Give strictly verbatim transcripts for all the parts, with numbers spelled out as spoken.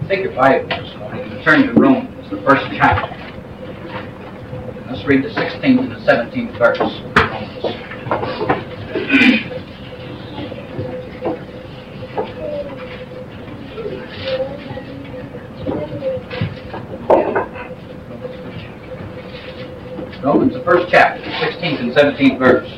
Take your Bible this morning and turn to Romans, the first chapter. Let's read the sixteenth and the seventeenth verse of Romans. Romans, the first chapter, the sixteenth and seventeenth verse.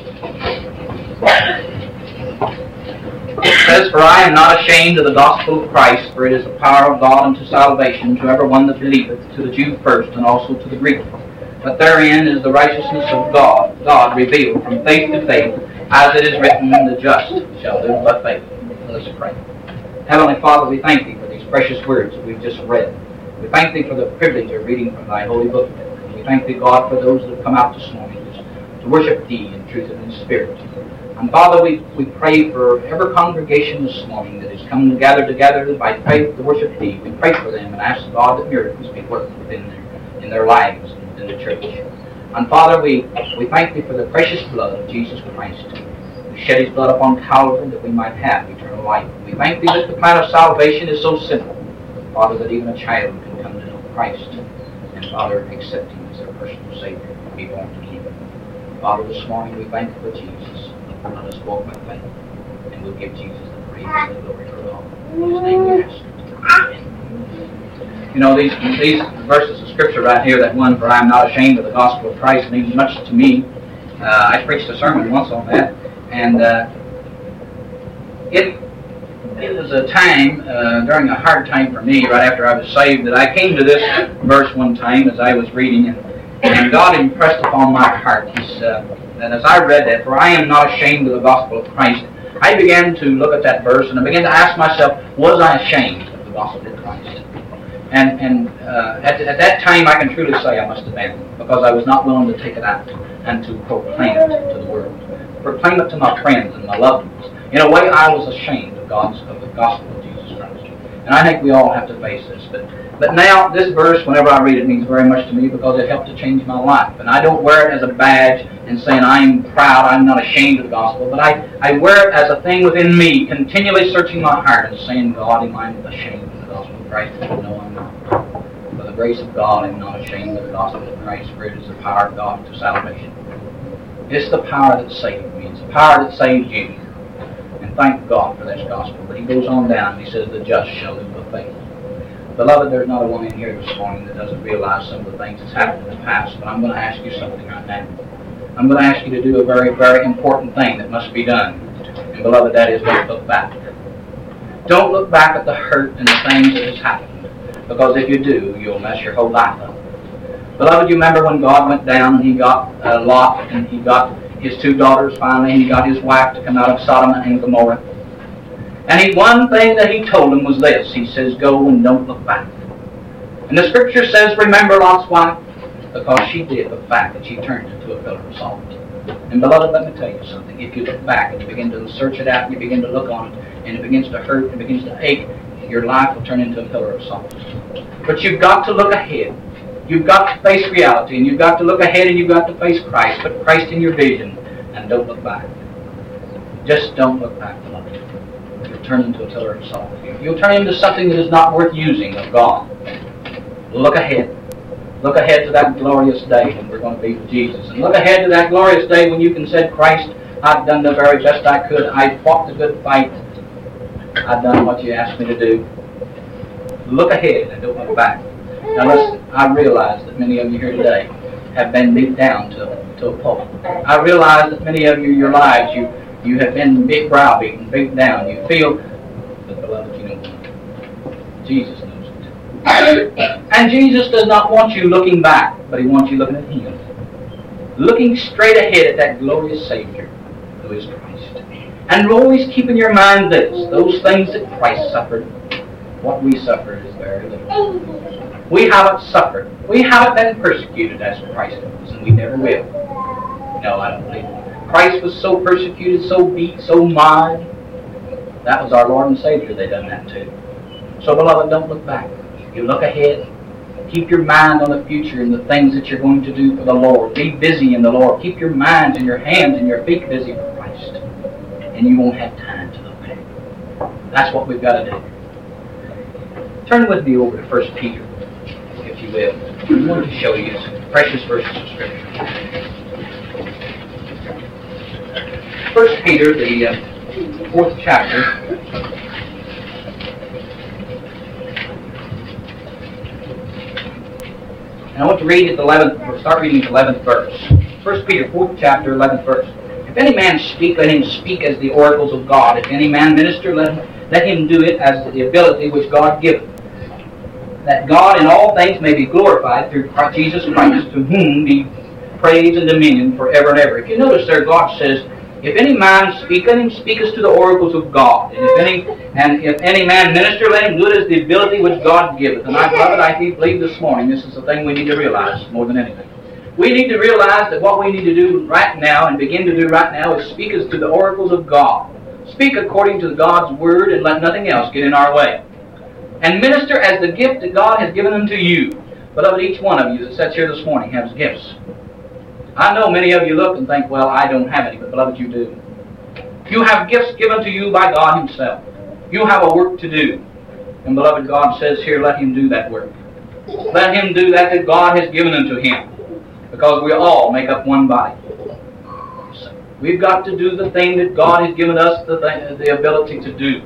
It says, "For I am not ashamed of the gospel of Christ, for it is the power of God unto salvation to every one that believeth, to the Jew first, and also to the Greek. But therein is the righteousness of God, God revealed from faith to faith, as it is written, the just shall live by faith." Let us pray. Heavenly Father, we thank Thee for these precious words that we've just read. We thank Thee for the privilege of reading from Thy holy book. We thank Thee, God, for those that have come out this morning to worship Thee in truth and in spirit. And Father, we, we pray for every congregation this morning that has come together together by faith to worship Thee. We pray for them and ask God that miracles be worked within their, in their lives and within the church. And Father, we, we thank Thee for the precious blood of Jesus Christ, who shed His blood upon Calvary that we might have eternal life. We thank Thee that the plan of salvation is so simple, Father, that even a child can come to know Christ and, Father, accept Him as their personal Savior and be born again. Father, this morning we thank You for Jesus. Let us walk by faith, and we'll give Jesus the praise and the glory for all. In His name we ask. Amen. You know, these these verses of Scripture right here, that one, "For I am not ashamed of the gospel of Christ," means much to me. Uh, I preached a sermon once on that, and uh, it it was a time, uh, during a hard time for me, right after I was saved, that I came to this verse one time as I was reading, and, and God impressed upon my heart. He's uh, And as I read that, "For I am not ashamed of the gospel of Christ," I began to look at that verse and I began to ask myself, was I ashamed of the gospel of Christ? And and uh, at, at that time I can truly say I must have been, because I was not willing to take it out and to proclaim it to the world. Proclaim it to my friends and my loved ones. In a way, I was ashamed of God's of the gospel of Jesus Christ. And I think we all have to face this. But But now, this verse, whenever I read it, means very much to me because it helped to change my life. And I don't wear it as a badge and saying I'm proud, I'm not ashamed of the gospel, but I, I wear it as a thing within me, continually searching my heart and saying, "God, am I ashamed of the gospel of Christ?" No, I'm not. For the grace of God, I'm not ashamed of the gospel of Christ, for it is the power of God to salvation. It's the power that saved me. It's the power that saved you. And thank God for this gospel. But he goes on down and he says, "The just shall live by faith." Beloved, there's not a one in here this morning that doesn't realize some of the things that's happened in the past, but I'm going to ask you something right now. I'm going to ask you to do a very, very important thing that must be done. And beloved, that is don't look back. Don't look back at the hurt and the things that has happened, because if you do, you'll mess your whole life up. Beloved, you remember when God went down and he got uh, Lot and he got his two daughters finally, and he got his wife to come out of Sodom and Gomorrah. And he, one thing that he told them was this. He says, "Go and don't look back." And the Scripture says, remember Lot's wife, because she did look back and she turned into a pillar of salt. And beloved, let me tell you something. If you look back and you begin to search it out and you begin to look on it, and it begins to hurt and it begins to ache, your life will turn into a pillar of salt. But you've got to look ahead. You've got to face reality, and you've got to look ahead, and you've got to face Christ. Put Christ in your vision, and don't look back. Just don't look back, beloved. You'll turn into a pillar of salt. You'll turn into something that is not worth using of God. Look ahead. Look ahead to that glorious day when we're going to be with Jesus. And look ahead to that glorious day when you can say, "Christ, I've done the very best I could. I fought the good fight. I've done what you asked me to do." Look ahead and don't look back. Now listen, I realize that many of you here today have been beat down to, to a pulp. I realize that many of you, your lives, you You have been big browbeaten, beaten down. You feel, but beloved, you know what? Jesus knows it. And Jesus does not want you looking back, but He wants you looking at Him. Looking straight ahead at that glorious Savior, who is Christ. And always keep in your mind this, those things that Christ suffered. What we suffered is very little. We haven't suffered. We haven't been persecuted as Christ was, and we never will. No, I don't believe it. Christ was so persecuted, so beat, so marred. That was our Lord and Savior. They done that too. So, beloved, don't look back. You look ahead. Keep your mind on the future and the things that you're going to do for the Lord. Be busy in the Lord. Keep your minds and your hands and your feet busy for Christ. And you won't have time to look back. That's what we've got to do. Turn with me over to First Peter, if you will. I want to show you some precious verses of Scripture. First Peter, the uh, fourth chapter. And I want to read at the eleventh. We'll start reading the eleventh verse. First Peter, fourth chapter, eleventh verse. If any man speak, let him speak as the oracles of God. If any man minister, let him, let him do it as the ability which God giveth, that God in all things may be glorified through Jesus Christ, to whom be praise and dominion forever and ever. If you notice there, God says, if any man speak, let him speak as to the oracles of God. And if any and if any man minister, let him do it as the ability which God giveth. And I, beloved, I believe this morning this is the thing we need to realize more than anything. We need to realize that what we need to do right now and begin to do right now is speak as to the oracles of God. Speak according to God's Word and let nothing else get in our way. And minister as the gift that God has given unto you. Beloved, each one of you that sits here this morning has gifts. I know many of you look and think, well, I don't have any, but beloved, you do. You have gifts given to you by God Himself. You have a work to do. And beloved, God says here, let Him do that work. Let Him do that that God has given unto Him. Because we all make up one body. So we've got to do the thing that God has given us the, thing, the ability to do.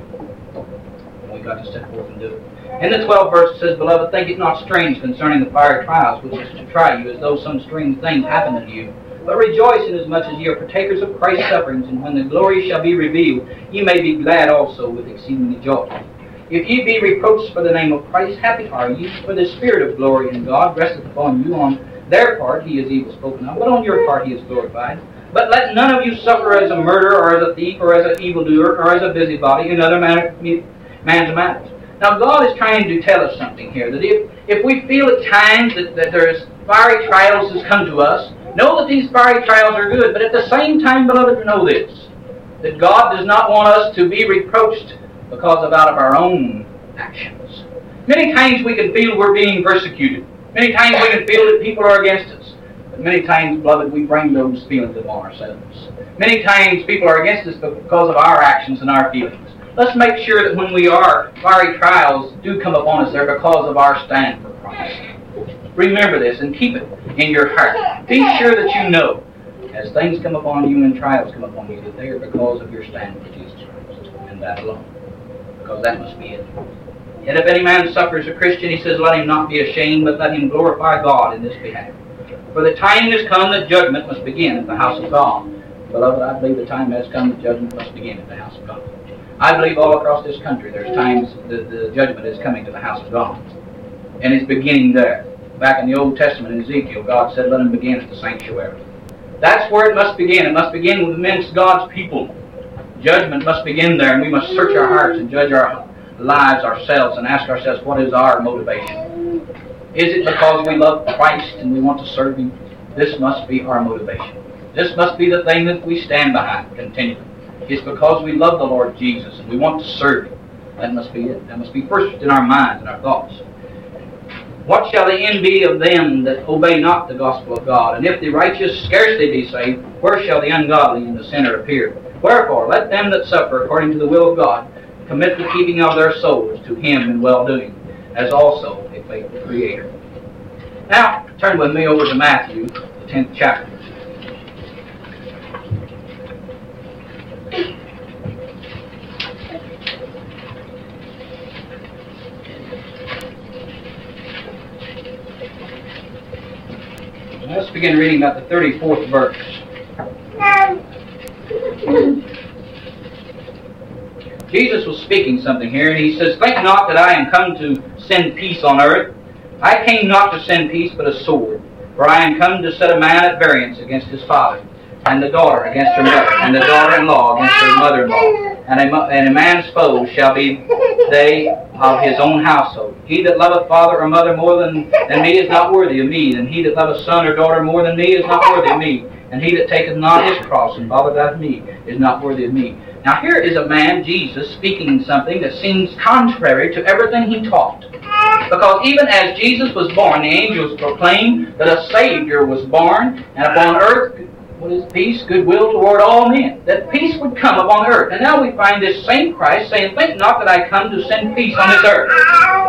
And we've got to step forth and do it. In the twelfth verse it says, Beloved, think it not strange concerning the fiery trials which is to try you, as though some strange thing happened unto you. But rejoice inasmuch as ye are partakers of Christ's sufferings, and when the glory shall be revealed, ye may be glad also with exceeding joy. If ye be reproached for the name of Christ, happy are ye, for the Spirit of glory in God resteth upon you. On their part he is evil spoken of, but on your part he is glorified. But let none of you suffer as a murderer, or as a thief, or as an evildoer, or as a busybody in other manner, man's matters. Now God is trying to tell us something here, that if, if we feel at times that, that there's fiery trials has come to us, know that these fiery trials are good, but at the same time, beloved, know this, that God does not want us to be reproached because of out of our own actions. Many times we can feel we're being persecuted. Many times we can feel that people are against us. But many times, beloved, we bring those feelings upon ourselves. Many times people are against us because of our actions and our feelings. Let's make sure that when we are, fiery trials do come upon us, they're because of our stand for Christ. Remember this and keep it in your heart. Be sure that you know, as things come upon you and trials come upon you, that they are because of your stand for Jesus Christ, and that alone. Because that must be it. Yet if any man suffers a Christian, he says, let him not be ashamed, but let him glorify God in this behalf. For the time has come that judgment must begin at the house of God. Beloved, I believe the time has come that judgment must begin at the house of God. I believe all across this country there's times that the judgment is coming to the house of God. And it's beginning there. Back in the Old Testament in Ezekiel, God said, let him begin at the sanctuary. That's where it must begin. It must begin with amongst God's people. Judgment must begin there, and we must search our hearts and judge our lives ourselves and ask ourselves, what is our motivation? Is it because we love Christ and we want to serve Him? This must be our motivation. This must be the thing that we stand behind continually. It's because we love the Lord Jesus and we want to serve Him. That must be it. That must be first in our minds and our thoughts. What shall the end be of them that obey not the gospel of God? And if the righteous scarcely be saved, where shall the ungodly and the sinner appear? Wherefore, let them that suffer according to the will of God commit the keeping of their souls to Him in well-doing, as also a faithful Creator. Now, turn with me over to Matthew, the tenth chapter. Let's begin reading about the thirty-fourth verse. Jesus was speaking something here, and He says, think not that I am come to send peace on earth. I came not to send peace, but a sword. For I am come to set a man at variance against his father, and the daughter against her mother, and the daughter-in-law against her mother-in-law. And a, and a man's foes shall be they of his own household. He that loveth father or mother more than, than me is not worthy of me, and he that loveth son or daughter more than me is not worthy of me. And he that taketh not his cross and followeth after me is not worthy of me. Now here is a man, Jesus, speaking something that seems contrary to everything He taught. Because even as Jesus was born, the angels proclaimed that a Savior was born, and upon earth, what is peace, goodwill toward all men. That peace would come upon earth. And now we find this same Christ saying, think not that I come to send peace on this earth.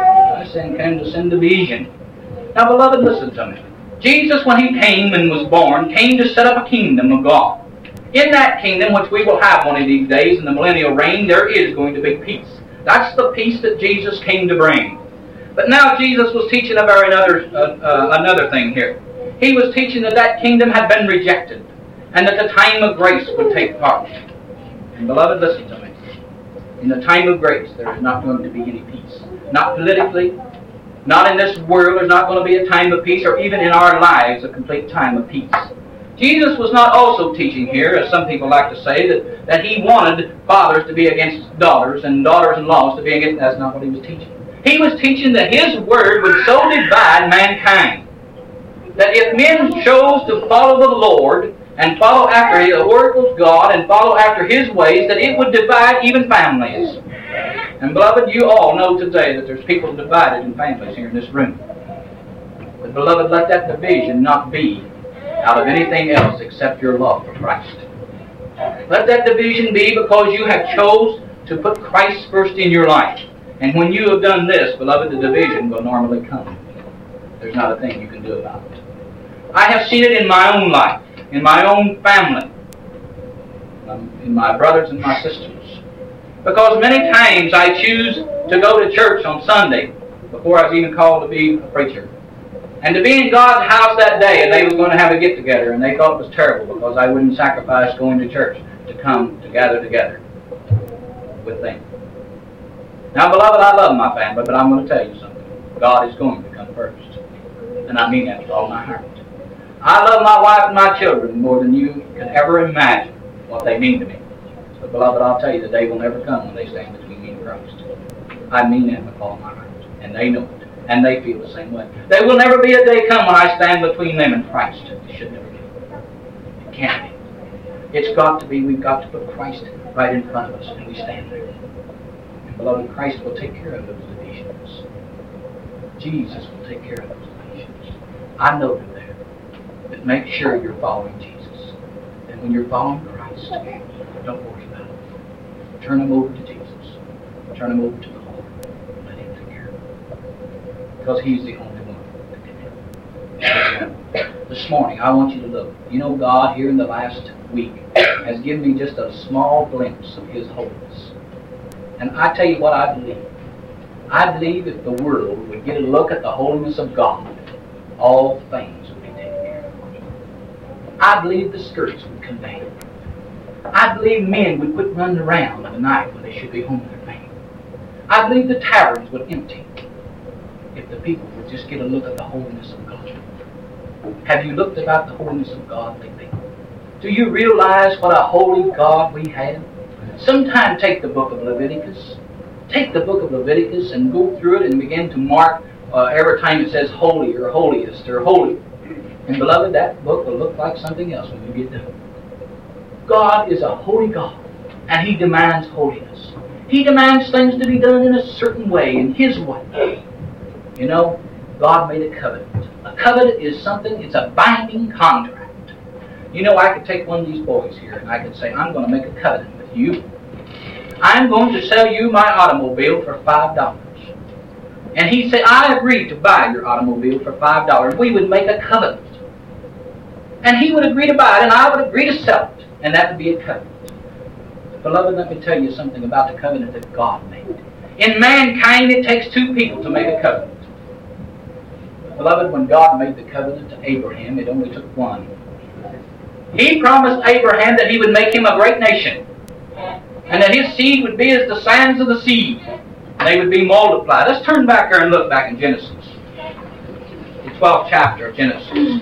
to send, came to send division. Now, beloved, listen to me. Jesus, when He came and was born, came to set up a kingdom of God. In that kingdom, which we will have one of these days in the millennial reign, there is going to be peace. That's the peace that Jesus came to bring. But now Jesus was teaching about another, uh, uh, another thing here. He was teaching that that kingdom had been rejected, and that the time of grace would take part. And beloved, listen to me. In the time of grace, there is not going to be any peace. Not politically, not in this world, there's not going to be a time of peace, or even in our lives, a complete time of peace. Jesus was not also teaching here, as some people like to say, that, that He wanted fathers to be against daughters and daughters-in-laws to be against. That's not what He was teaching. He was teaching that His Word would so divide mankind that if men chose to follow the Lord and follow after the oracles of God and follow after His ways, that it would divide even families. And beloved, you all know today that there's people divided in families here in this room. But beloved, let that division not be out of anything else except your love for Christ. Let that division be because you have chose to put Christ first in your life. And when you have done this, beloved, the division will normally come. There's not a thing you can do about it. I have seen it in my own life, in my own family, in my brothers and my sisters. Because many times I choose to go to church on Sunday before I was even called to be a preacher. And to be in God's house that day, and they were going to have a get-together, and they thought it was terrible because I wouldn't sacrifice going to church to come to gather together with them. Now, beloved, I love my family, but I'm going to tell you something. God is going to come first. And I mean that with all my heart. I love my wife and my children more than you can ever imagine what they mean to me. But, beloved, I'll tell you, the day will never come when they stand between me and Christ. I mean that with all my heart. And they know it. And they feel the same way. There will never be a day come when I stand between them and Christ. It should never be. It can't be. It's got to be. We've got to put Christ right in front of us, and we stand there. And beloved, Christ will take care of those divisions. Jesus will take care of those divisions. I know they're there. But make sure you're following Jesus. And when you're following Christ, don't worry about it. Turn them over to Jesus. Turn them over to the Lord. Let Him take care of them. Because He's the only one that can do it. This morning, I want you to look. You know, God here in the last week has given me just a small glimpse of His holiness. And I tell you what I believe. I believe if the world would get a look at the holiness of God, all things would be taken care of. I believe the skirts would come down. I believe men would quit running around in the night when they should be home with their family. I believe the taverns would empty if the people would just get a look at the holiness of God. Have you looked about the holiness of God lately? Do you realize what a holy God we have? Sometime take the book of Leviticus. Take the book of Leviticus and go through it and begin to mark uh, every time it says holy or holiest or holy. And beloved, that book will look like something else when you get done. God is a holy God, and He demands holiness. He demands things to be done in a certain way, in His way. You know, God made a covenant. A covenant is something, it's a binding contract. You know, I could take one of these boys here, and I could say, I'm going to make a covenant with you. I'm going to sell you my automobile for five dollars. And he said, I agree to buy your automobile for five dollars. We would make a covenant. And he would agree to buy it, and I would agree to sell it. And that would be a covenant. Beloved, let me tell you something about the covenant that God made. In mankind, it takes two people to make a covenant. Beloved, when God made the covenant to Abraham, it only took one. He promised Abraham that He would make him a great nation, and that his seed would be as the sands of the sea. They would be multiplied. Let's turn back there and look back in Genesis. The twelfth chapter of Genesis.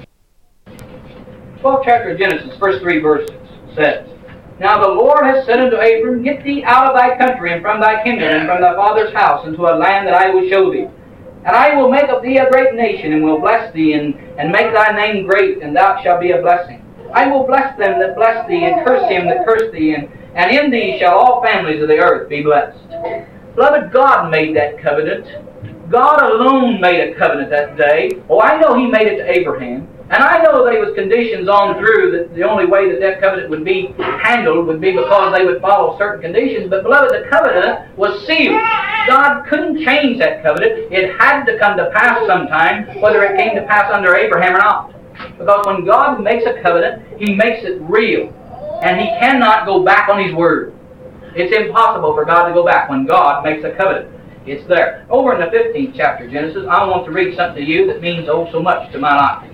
twelfth chapter of Genesis, first three verses, says, Now the Lord has said unto Abram, Get thee out of thy country, and from thy kindred, and from thy father's house, into a land that I will show thee. And I will make of thee a great nation, and will bless thee, and, and make thy name great, and thou shalt be a blessing. I will bless them that bless thee, and curse him that curse thee, and, and in thee shall all families of the earth be blessed. Beloved, God made that covenant. God alone made a covenant that day. Oh, I know He made it to Abraham. And I know there was conditions on through that the only way that that covenant would be handled would be because they would follow certain conditions. But beloved, the covenant was sealed. God couldn't change that covenant. It had to come to pass sometime, whether it came to pass under Abraham or not. Because when God makes a covenant, He makes it real. And He cannot go back on His word. It's impossible for God to go back when God makes a covenant. It's there. Over in the fifteenth chapter of Genesis, I want to read something to you that means oh so much to my life.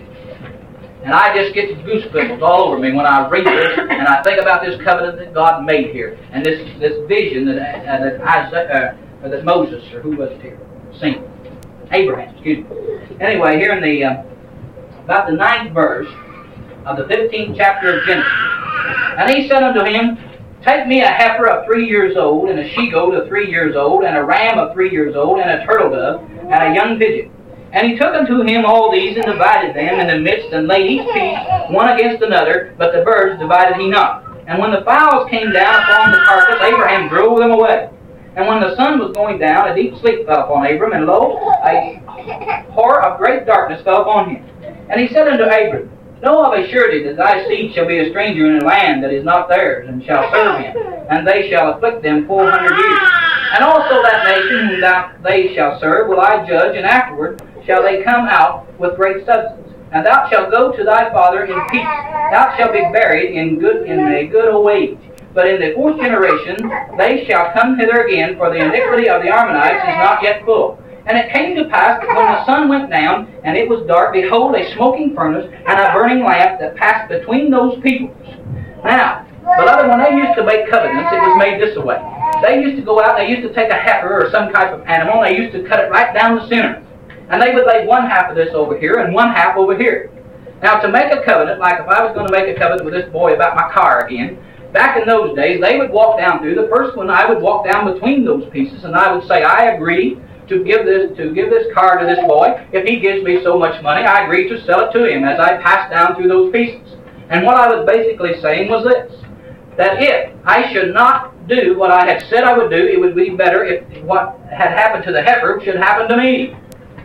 And I just get goosebumps all over me when I read this and I think about this covenant that God made here. And this this vision that, uh, that, Isaiah, uh, that Moses, or who was it here, seen. Abraham, excuse me. Anyway, here in the, uh, about the ninth verse of the fifteenth chapter of Genesis. And he said unto him, Take me a heifer of three years old, and a she-goat of three years old, and a ram of three years old, and a turtle dove, and a young pigeon. And he took unto him all these, and divided them in the midst, and laid each piece one against another, but the birds divided he not. And when the fowls came down upon the carcass, Abraham drove them away. And when the sun was going down, a deep sleep fell upon Abram, and lo, a horror of great darkness fell upon him. And he said unto Abram, Know of a surety that thy seed shall be a stranger in a land that is not theirs, and shall serve him, and they shall afflict them four hundred years. And also that nation whom thou, they shall serve will I judge, and afterward shall they come out with great substance. And thou shalt go to thy father in peace. Thou shalt be buried in good in a good old age. But in the fourth generation they shall come hither again, for the iniquity of the Ammonites is not yet full. And it came to pass that when the sun went down, and it was dark, behold, a smoking furnace and a burning lamp that passed between those peoples. Now, beloved, when they used to make covenants, it was made this way. They used to go out, they used to take a heifer or some type of animal, and they used to cut it right down the center. And they would lay one half of this over here and one half over here. Now, to make a covenant, like if I was going to make a covenant with this boy about my car again, back in those days, they would walk down through. The first one, I would walk down between those pieces, and I would say, I agree to give this to give this car to this boy. If he gives me so much money, I agree to sell it to him as I pass down through those pieces. And what I was basically saying was this, that if I should not do what I had said I would do, it would be better if what had happened to the heifer should happen to me.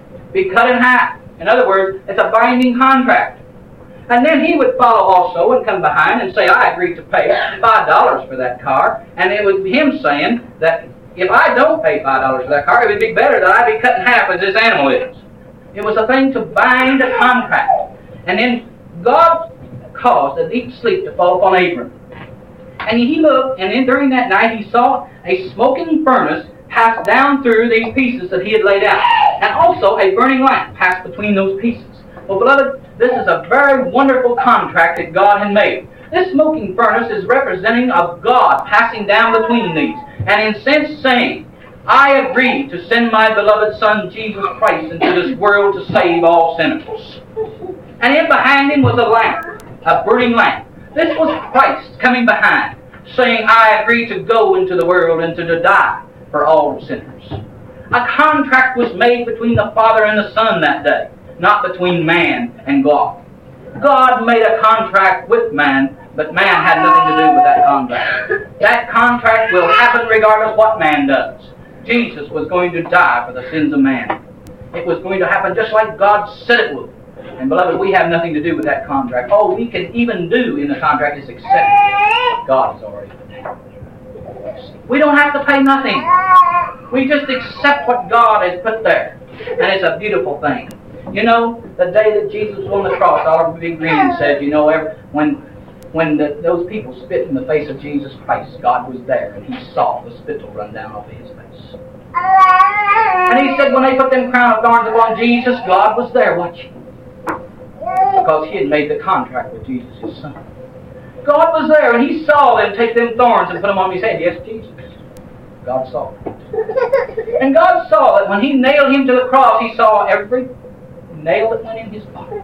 Be cut in half. In other words, it's a binding contract. And then he would follow also and come behind and say, I agree to pay five dollars for that car. And it was him saying that if I don't pay five dollars for that car, it would be better that I be cut in half as this animal is. It was a thing to bind a contract. And then God caused a deep sleep to fall upon Abram. And he looked, and then during that night he saw a smoking furnace pass down through these pieces that he had laid out. And also a burning lamp passed between those pieces. Well, beloved, this is a very wonderful contract that God had made. This smoking furnace is representing of God passing down between these. And in sense saying, I agree to send my beloved Son, Jesus Christ, into this world to save all sinners. And in behind him was a lamp, a burning lamp. This was Christ coming behind, saying, I agree to go into the world and to die for all sinners. A contract was made between the Father and the Son that day, not between man and God. God made a contract with man, but man had nothing to do with that contract. That contract will happen regardless what man does. Jesus was going to die for the sins of man. It was going to happen just like God said it would. And beloved, we have nothing to do with that contract. All we can even do in the contract is accept what God has already put down. We don't have to pay nothing. We just accept what God has put there. And it's a beautiful thing. You know, the day that Jesus was on the cross, Oliver B. Green said, you know, every, when when the, those people spit in the face of Jesus Christ, God was there, and he saw the spittle run down off of his face. And he said when they put them crown of thorns upon Jesus, God was there watching. Because he had made the contract with Jesus, his Son. God was there, and he saw them take them thorns and put them on his head. Yes, Jesus. God saw it. And God saw that when he nailed him to the cross, he saw every nail that went in his body.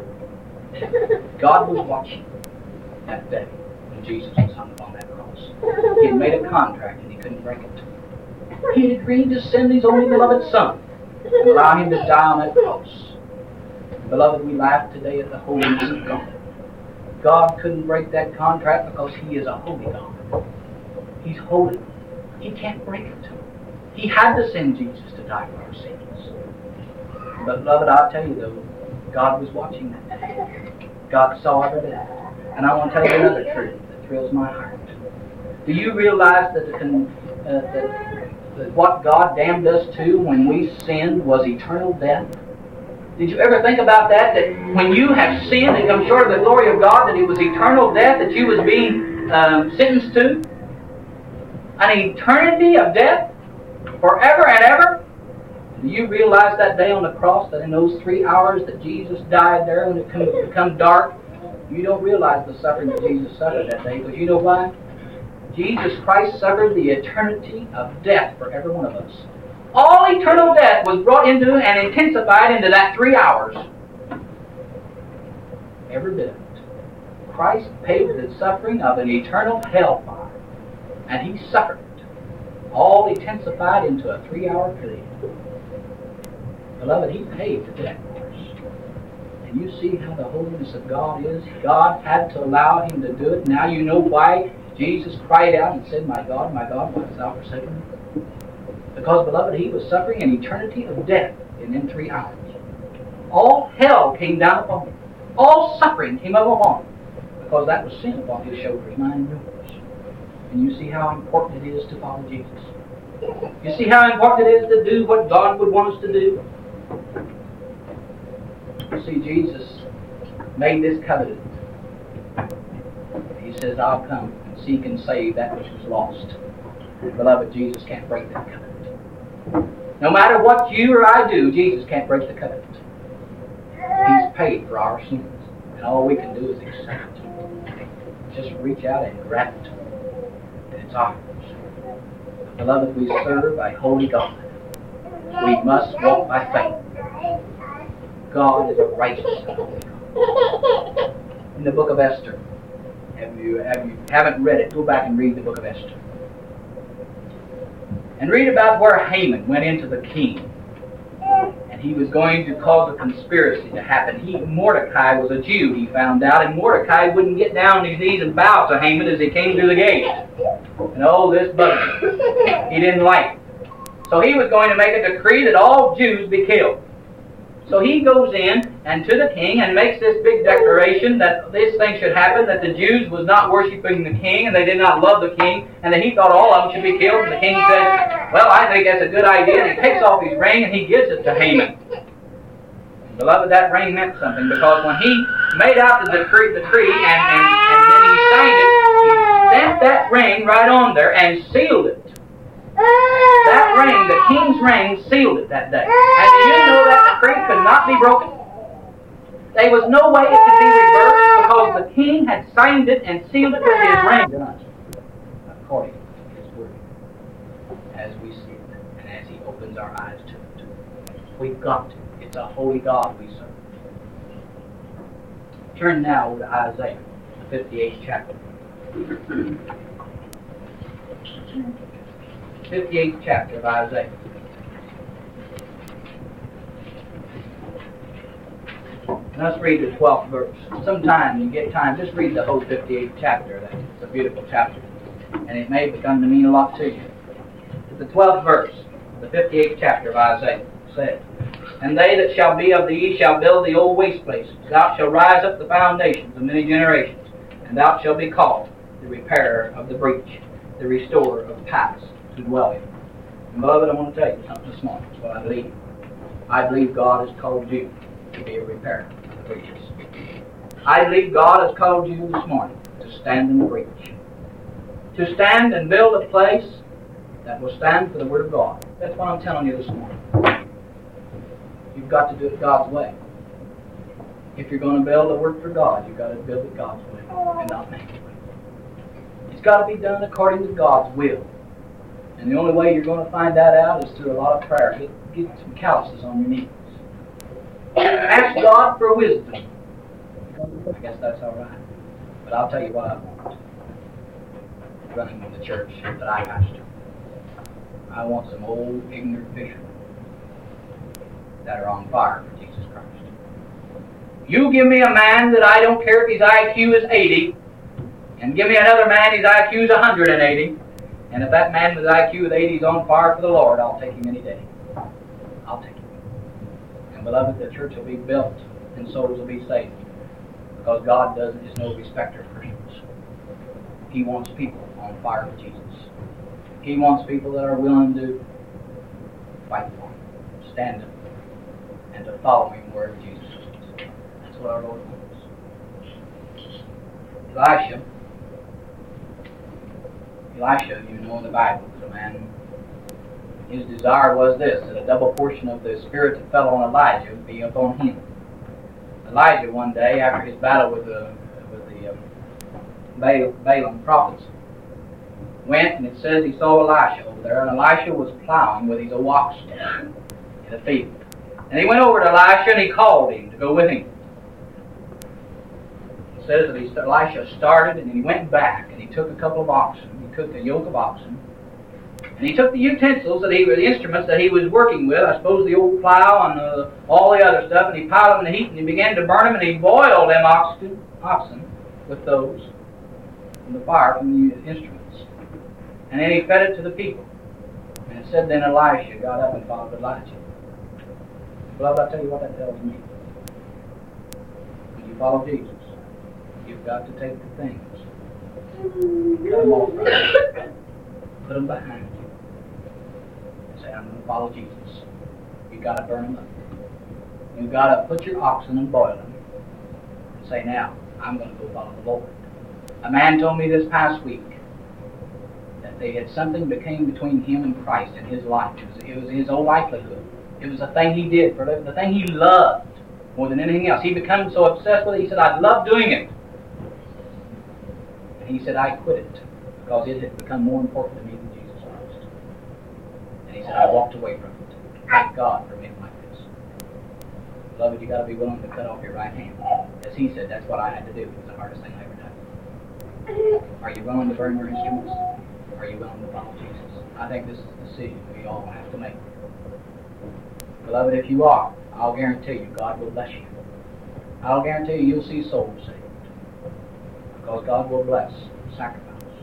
God was watching that day when Jesus was hung upon that cross. He had made a contract and he couldn't break it. He had agreed to send his only beloved Son and allow him to die on that cross. Beloved, we laugh today at the holiness of God. God couldn't break that contract because he is a holy God. He's holy. He can't break it. He had to send Jesus to die for our sins. But beloved, I'll tell you though, God was watching that day. God saw every day. And I want to tell you another truth that thrills my heart. Do you realize that, the, uh, that, that what God damned us to when we sinned was eternal death? Did you ever think about that? That when you have sinned and come short of the glory of God, that it was eternal death that you was being um, sentenced to? An eternity of death? Forever and ever? Do you realize that day on the cross, that in those three hours that Jesus died there, when it became dark, you don't realize the suffering that Jesus suffered that day. Because you know why? Jesus Christ suffered the eternity of death for every one of us. All eternal death was brought into and intensified into that three hours. Every bit of it. Christ paid the suffering of an eternal hellfire. And He suffered it. All intensified into a three-hour period. Beloved, He paid the debt for us. And you see how the holiness of God is. God had to allow Him to do it. Now you know why Jesus cried out and said, "My God, my God, why hast thou forsaken me?" Because, beloved, He was suffering an eternity of death in them three hours. All hell came down upon Him. All suffering came up upon Him. Because that was sin upon His shoulders, mine and yours. And you see how important it is to follow Jesus. You see how important it is to do what God would want us to do. You see, Jesus made this covenant. He says, "I'll come and seek and save that which was lost." Beloved, Jesus can't break that covenant. No matter what you or I do, Jesus can't break the covenant. He's paid for our sins. And all we can do is accept it. Just reach out and grab it. And it's ours. Beloved, we serve a holy God. We must walk by faith. God is a righteous and holy God. In the book of Esther, If you, have you haven't read it, go back and read the book of Esther. And read about where Haman went into the king. And he was going to cause a conspiracy to happen. He, Mordecai was a Jew, he found out, and Mordecai wouldn't get down on his knees and bow to Haman as he came through the gate. And oh, this bugger, he didn't like it. So he was going to make a decree that all Jews be killed. So he goes in and to the king and makes this big declaration that this thing should happen, that the Jews was not worshiping the king and they did not love the king, and that he thought all of them should be killed. And the king says, "Well, I think that's a good idea." And he takes off his ring and he gives it to Haman. Beloved, that ring meant something, because when he made out the decree, decree and, and, and then he signed it, he stamped that ring right on there and sealed it. That ring, the king's ring, sealed it that day. And do you know that decree could not be broken? There was no way it could be reversed, because the king had signed it and sealed it with his ring. According to His word, as we see it, and as He opens our eyes to it. We've got to. It's a holy God we serve. Turn now to Isaiah, the fifty-eighth chapter. fifty-eighth chapter of Isaiah. Let's read the twelfth verse. Sometime you get time, just read the whole fifty-eighth chapter. It's a beautiful chapter. And it may become to mean a lot to you. The twelfth verse, the fifty-eighth chapter of Isaiah says, "And they that shall be of thee shall build the old waste places. Thou shalt rise up the foundations of many generations. And thou shalt be called the repairer of the breach, the restorer of paths to dwell in." And beloved, I want to tell you something this morning. That's what I believe. I believe God has called you to be a repairer of the breaches. I believe God has called you this morning to stand in the breach. To stand and build a place that will stand for the Word of God. That's what I'm telling you this morning. You've got to do it God's way. If you're going to build a work for God, you've got to build it God's way and not man's way. It's got to be done according to God's will. And the only way you're going to find that out is through a lot of prayer. Get, get some calluses on your knees. Ask God for wisdom. I guess that's all right. But I'll tell you what I want. Running in the church that I pastor. I want some old, ignorant fishermen that are on fire for Jesus Christ. You give me a man that I don't care if his I Q is eighty, and give me another man his I Q is one hundred eighty, and if that man with I Q is eighty is on fire for the Lord, I'll take him any day. I'll take him. And beloved, the church will be built and souls will be saved. Because God doesn't is no respecter of persons. He wants people on fire for Jesus. He wants people that are willing to fight for Him, stand up, and to follow Him wherever Jesus is. That's what our Lord wants. Elisha, Elisha, you know in the Bible, was a man. His desire was this, that a double portion of the Spirit that fell on Elijah would be upon him. Elijah, one day, after his battle with the, with the um, Baal, Balaam prophets, went, and it says he saw Elisha over there, and Elisha was plowing with his old oxen in a field. And he went over to Elisha, and he called him to go with him. It says that he, Elisha started, and he went back, and he took a couple of oxen. He took a yoke of oxen, and he took the utensils that he, the instruments that he was working with, I suppose the old plow and uh, all the other stuff, and he piled them in the heat, and he began to burn them, and he boiled them oxen, oxen with those from the fire from the instruments. And then he fed it to the people. And it said then Elisha got up and followed Elijah. Beloved, I'll tell you what that tells me. When you follow Jesus, you've got to take the things, cut them off right, put them behind you. Say, I'm going to follow Jesus. You've got to burn them up. You've got to put your oxen and boil them. And say, now, I'm going to go follow the Lord. A man told me this past week that they had something that came between him and Christ in his life. It was, it was his whole livelihood. It was the thing he did, for the thing he loved more than anything else. He became so obsessed with it, he said, I love doing it. And he said, I quit it because it had become more important to me than Jesus Christ. And he said, I walked away from it. Thank God for men like this. Beloved, you've got to be willing to cut off your right hand. As he said, that's what I had to do. It was the hardest thing I ever done. Are you willing to burn your instruments? Are you willing to follow Jesus? I think this is a decision we all have to make. Beloved, if you are, I'll guarantee you God will bless you. I'll guarantee you you'll see souls saved. Because God will bless sacrifice.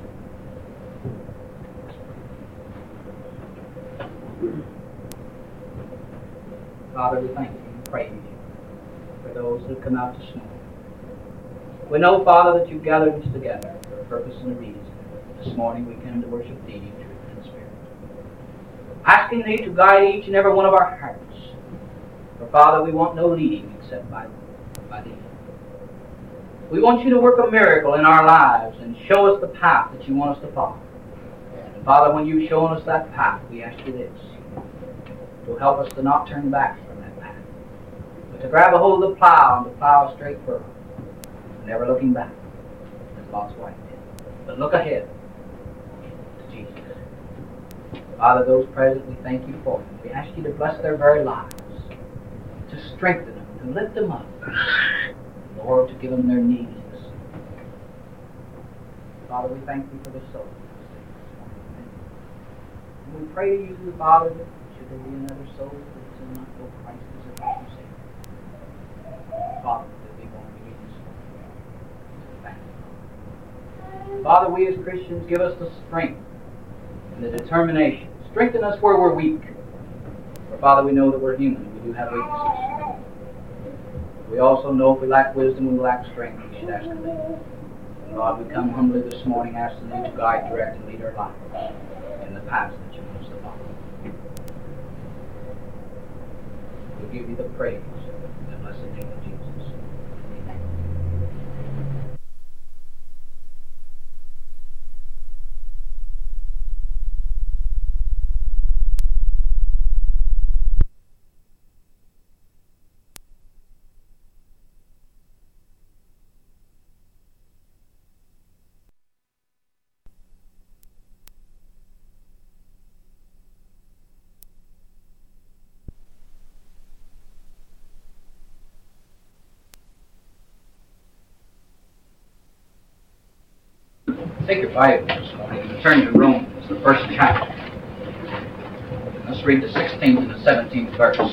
Father, we thank you and praise you for those who come out this morning. We know, Father, that you've gathered us together for a purpose and a reason. This morning we come to worship thee in truth and spirit. Asking thee to guide each and every one of our hearts. For, Father, we want no leading except by, by thee. We want you to work a miracle in our lives and show us the path that you want us to follow. And, Father, when you've shown us that path, we ask you this. To help us to not turn back from that path, but to grab a hold of the plow and to plow a straight furrow, never looking back, as Lot's wife did, but look ahead to Jesus. Father, those present, we thank you for them. We ask you to bless their very lives, to strengthen them, to lift them up, Lord, to give them their needs. Father, we thank you for the soul. And we pray to you, Father, that should there be another soul that does not know Christ as a personal Savior, Father, that they won't be in. Father, we as Christians, give us the strength and the determination. Strengthen us where we're weak. For, Father, we know that we're human. We do have weaknesses. We also know if we lack wisdom, we lack strength. We should ask of thee. And God, we come humbly this morning asking thee to guide, direct, and lead our lives in the paths that you want us to follow. We give you the praise in the blessed name of Jesus. Amen. Take your Bible this morning and turn to Romans, the first chapter. Let's read the sixteenth and the seventeenth verse.